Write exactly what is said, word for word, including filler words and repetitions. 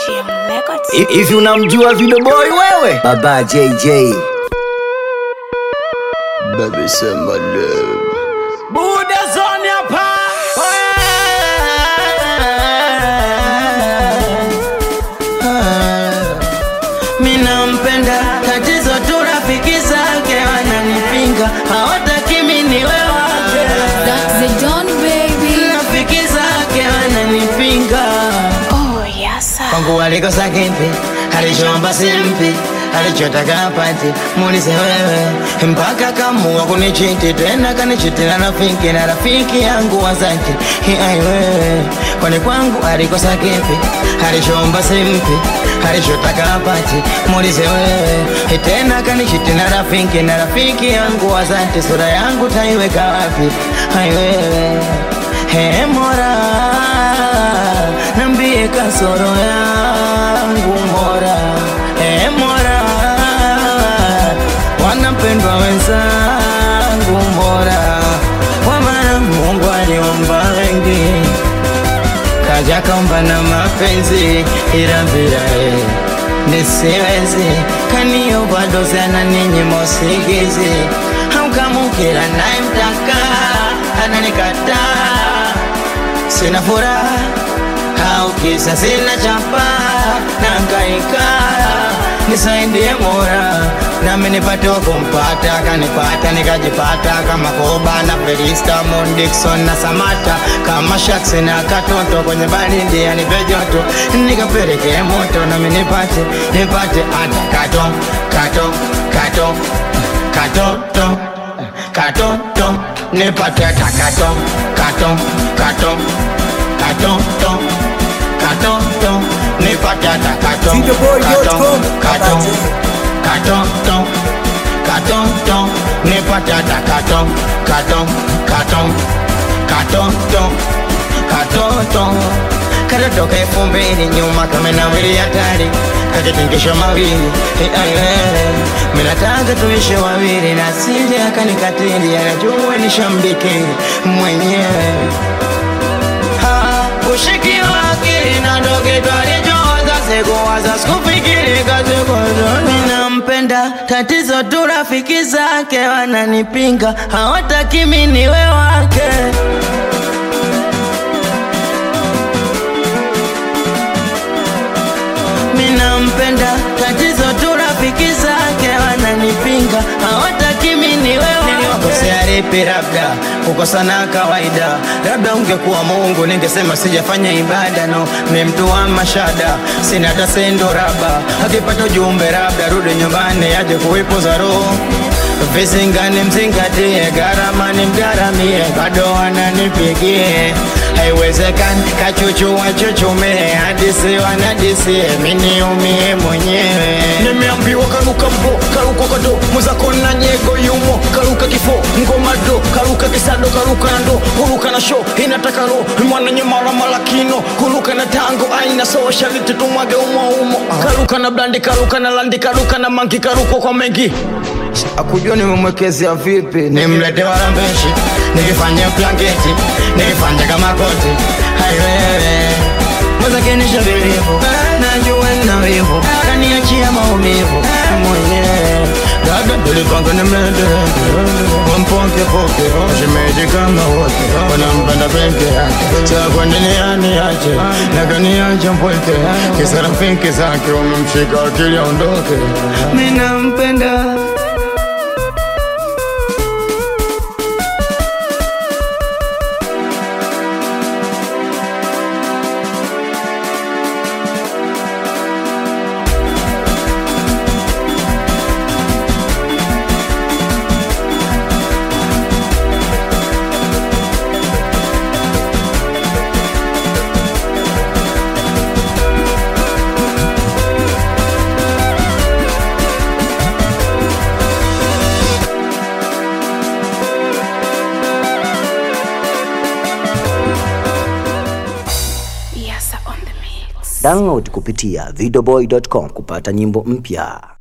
Hivi unamjua Video Boy wewe? Baba J J. Baby sema love. Buda zone hapa. Mina mpenda, tatizo tu rafiki zake wananipinga, hawataki mimi niwe wake. That's the Don baby. Rafiki zake wananipinga. Oh yes. Kwangu alikosa kipi, alichoomba simpi, alichotaka apati, muulize wewe. Mpaka kamua kunichiti, tena kanichitila rafiki na rafiki yangu wazaki. Ai wewe, kwani kwangu alikosa kipi, alichoomba simpi, alichotaka apati, muulize wewe. Tena kanichitila rafiki na rafiki yangu wazaki, sura yangu taiweka wapi? Ai wewe, he Mola, nambie kasoro yangu Mola. He Mola, wanapendwa wenzangu Mola. Kwa maana Mungu aliomba wengi, kaja kaomba na mapenzi, ila bila yeye nisiwezi. Kaniomba dozi na ninyi mosigizi, hamkamukila naye mtaka ananikataa. Sina furaha au kisa sina chapa, nangaika nisaidie Mola, nami nipate kumpata. Kanipata nikajipata kama Koba na Felista, Mon Dixon na Samata, kama Shax na Katoto kwenye baridi anipe joto, nikapeleke moto nami nipate nipate hata kato kato kato katoto katoto nipate hata kato kato kato katoto katoto nipate hata kato kato kato katoto katoto nipate hata kato kato kato katoto katoto katoto kaifu mbili nyuma kama na wili hatari kakitingisho mawili. Minataka tuishe wawili na sili akanikatili, anajua nishambiki mwenyewe. Ushiki waki na doge twalijoza, sikuwaza sikufikiri katika. Mina mpenda, tatizo tu rafiki zake wananipinga, hawataki mimi niwe wake. Mina mpenda, tatizo tu rafiki zake wananipinga, hawataki mimi niwe wake. Niliwakosea lipi? Labda kukosana kawaida, labda ungekuwa Mungu ningesema sijafanya ibada. No, mimi mtu wa mashada, sina hata sendo raba. Akipata ujumbe labda rudi nyumbani aje kuipoza roho. Visingani mzingatie, gharama ni mgaramie, bado wananipigie. Haiwezekani kachuchu wachuchume, hadisi wanadisie, mini umie mwenyewe. Nimeambiwa karuka mbo, karuka kado, muzako na nyego yumo, karuka kifo, ngoma do, karuka kisado, karuka na ndo, kuruka na show, inataka ro, mwana nyemara malakino, kuruka na tango, aina social, tumwage umo umo. Karuka na blandi, karuka na landi, karuka na manki, karuka kwa mengi. Akujua nimemwekezi ya vipi, nimlete warambeshi, nikifanya blanketi, nikifanya kama koti. Hai wewe, mwaza kenisha bilivu, najua nina wivu, kaniachia maumivu mwenyewe. Dada tulipanga nimlete, wamponke poke, shimeji kama wote, wanampenda peke yake. Cha kwa nini aniache, na kaniacha mpweke, kisa rafiki zake wamemshika akili aondoke. Mina mpenda. Download kupitia videoboy dot com kupata nyimbo mpya.